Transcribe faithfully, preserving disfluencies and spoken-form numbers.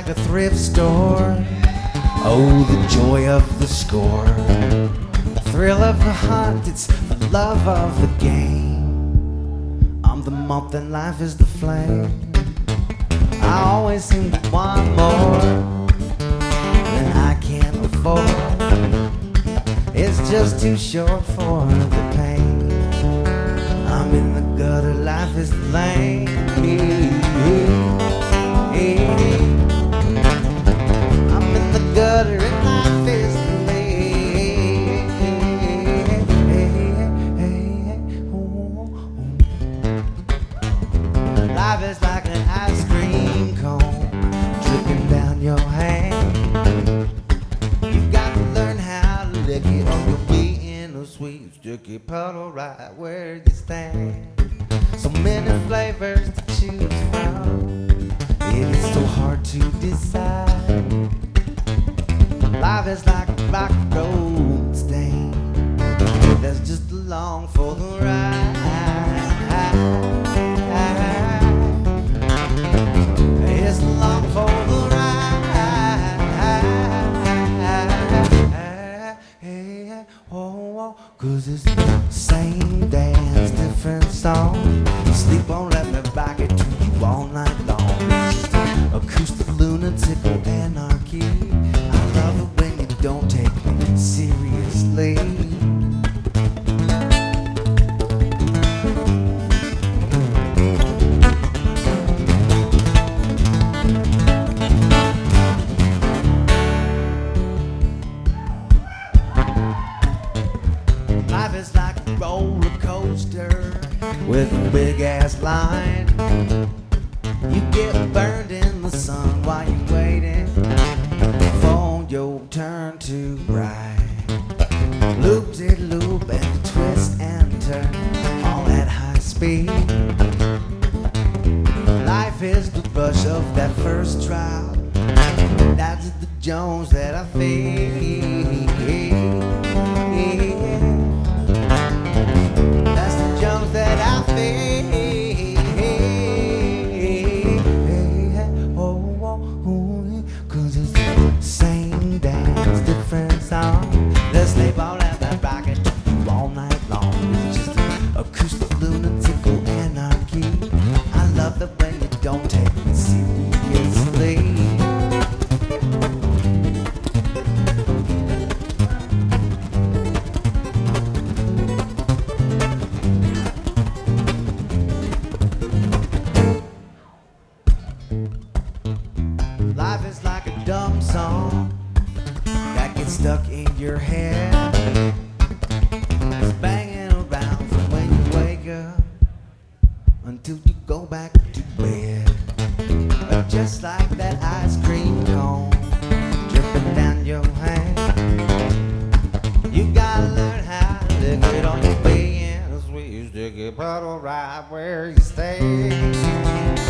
like a thrift store. Oh, the joy of the score, the thrill of the hunt, it's the love of the game. I'm the moth and life is the flame. I always seem to want more than I can afford. It's just too short for the pain. I'm in the gutter, life is lame. I'm in the gutter and life is lame. Life is like an ice cream cone dripping down your hand. You got to learn how to lick it, or you'll be in a sweet sticky puddle right where you stand. So many flavors to choose from, it is so hard to decide. Life is like a rock gold stain that's just along for the ride. It's along for the ride. Oh, 'cause it's the same dance, different song. Sleep on, let me rock it to you all night long. It's just acoustic lunatic anarchy. I love it when you don't take me seriously. Life is like a roller coaster with a big ass line. You get burned in the sun while you're waiting for your turn to ride. Loop de loop and twist and turn, all at high speed. Life is the rush of that first trial. That's the Jones that I feel. That's the Jones that I feel. Same dance, different song. Let's lay ball at that rocket all night long. It's just an acoustic lunatic anarchy. I love the way you don't take me seriously. Life is like a dumb song that gets stuck in your head. It's banging around from when you wake up until you go back to bed. But just like that ice cream cone dripping down your hand, you gotta learn how to lick it on your way in a sweet sticky puddle right where you stay.